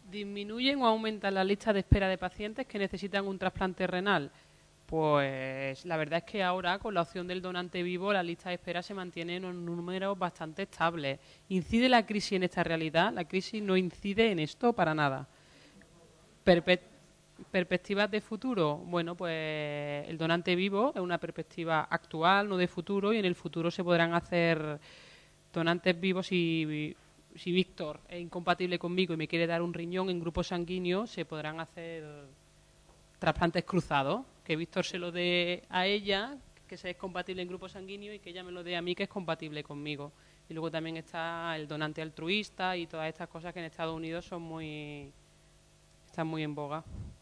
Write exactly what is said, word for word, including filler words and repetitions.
¿Disminuyen o aumentan la lista de espera de pacientes que necesitan un trasplante renal? Pues la verdad es que ahora, con la opción del donante vivo, la lista de espera se mantiene en un número bastante estable. ¿Incide la crisis en esta realidad? La crisis no incide en esto para nada. Perpe- ¿Perspectivas de futuro? Bueno, pues el donante vivo es una perspectiva actual, no de futuro, y en el futuro se podrán hacer donantes vivos. Si, si Víctor es incompatible conmigo y me quiere dar un riñón en grupo sanguíneo, se podrán hacer trasplantes cruzados, que Víctor se lo dé a ella, que sea compatible en grupo sanguíneo, y que ella me lo dé a mí, que es compatible conmigo. Y luego también está el donante altruista y todas estas cosas que en Estados Unidos son muy están muy en boga.